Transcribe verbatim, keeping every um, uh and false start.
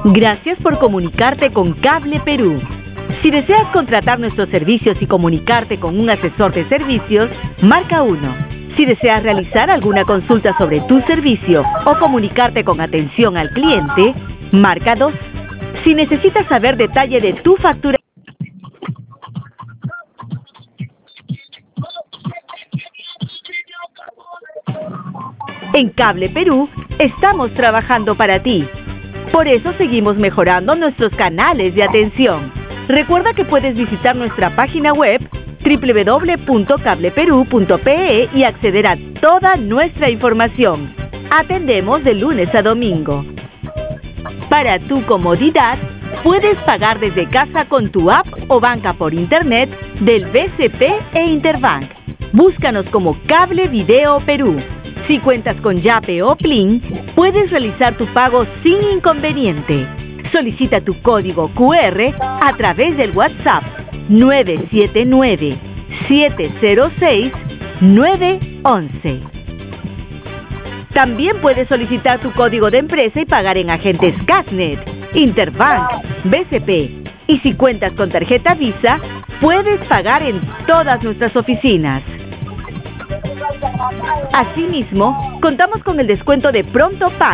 Gracias por comunicarte con Cable Perú. Si deseas contratar nuestros servicios y comunicarte con un asesor de servicios, marca uno. Si deseas realizar alguna consulta sobre tu servicio o comunicarte con atención al cliente, marca dos. Si necesitas saber detalle de tu factura, en Cable Perú estamos trabajando para ti. Por eso seguimos mejorando nuestros canales de atención. Recuerda que puedes visitar nuestra página web doble u doble u doble u punto cable perú punto pe e y acceder a toda nuestra información. Atendemos de lunes a domingo. Para tu comodidad, puedes pagar desde casa con tu app o banca por internet del B C P e Interbank. Búscanos como Cable Video Perú. Si cuentas con Yape o Plin, puedes realizar tu pago sin inconveniente. Solicita tu código cu erre a través del WhatsApp nueve siete nueve, siete cero seis, nueve once. También puedes solicitar tu código de empresa y pagar en agentes Casnet, Interbank, B C P. Y si cuentas con tarjeta Visa, puedes pagar en todas nuestras oficinas. Asimismo, contamos con el descuento de Pronto Pago.